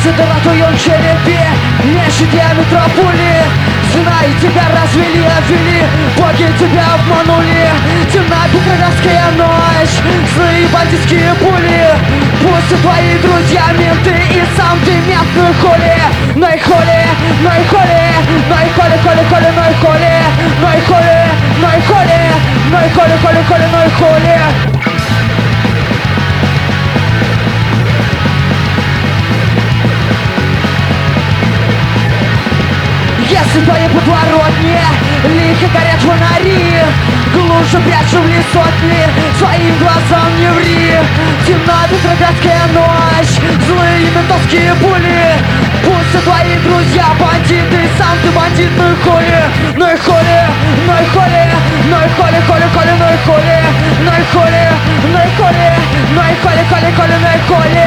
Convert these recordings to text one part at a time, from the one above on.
Седова в твоем черепе, лечит диаметра пули. Знай, тебя развели, обвели, боги тебя обманули. Темна петроградская ночь, злые бандитские пули. Пусть твои друзья менты и сам ты мент, ну и холи, ну и холи, ну и холи, ну и холи, холи, холи, ну и холи, ну и холи, ну и холи, ну и холи, холи, холи, ну и холи. Если твои подворотни лихо горят фонари, глубже прячу в лес сотни, своим глазам не ври. Темна петроградская ночь, злые ментовские пули. Пусть твои друзья бандиты, сам ты бандит, ну и холи, ну и холи, ну и холи, ну и холи, холи, холи, ну и холи, ну и холи, ну и холи, ну и холи, холи, холи, ну и холи.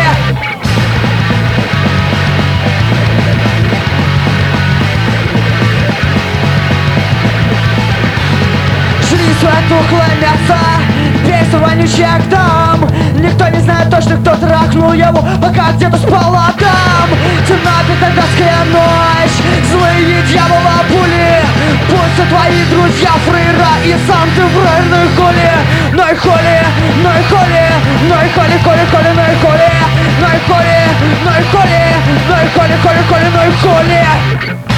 Свое тухлое мясо, песня вонючая к дам. Никто не знает точно, кто трахнул его, пока где-то спала там. Темна петроградская ночь, злые дьявола пули. Пусть твои друзья фрейра и сам ты фрейр, ну и холи, ну и холи, ну и холи, ну и холи, холи, холи, ну и холи, ну и холи, ну и холи, ну и холи, холи, холи, ну и холи.